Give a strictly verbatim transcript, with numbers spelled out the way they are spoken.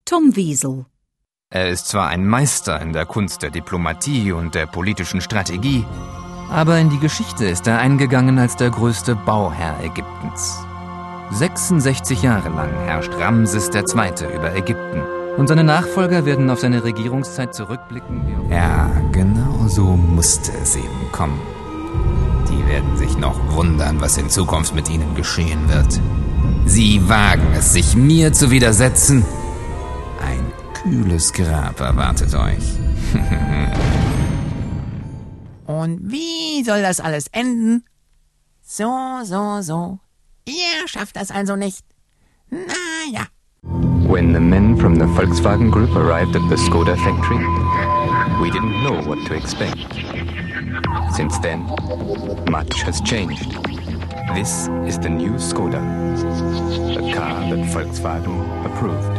Tom Wiesel. Er ist zwar ein Meister in der Kunst der Diplomatie und der politischen Strategie, aber in die Geschichte ist er eingegangen als der größte Bauherr Ägyptens. sechsundsechzig Jahre lang herrscht Ramses der Zweite über Ägypten und seine Nachfolger werden auf seine Regierungszeit zurückblicken. Ja, genau so musste es eben kommen. Die werden sich noch wundern, was in Zukunft mit ihnen geschehen wird. Sie wagen es, sich mir zu widersetzen. Ein kühles Grab erwartet euch. Und wie soll das alles enden? So, so, so. Ihr schafft das also nicht. Naja. When the men from the Volkswagen Group arrived at the Skoda factory, we didn't know what to expect. Since then, much has changed. This is the new Skoda, the car that Volkswagen approved.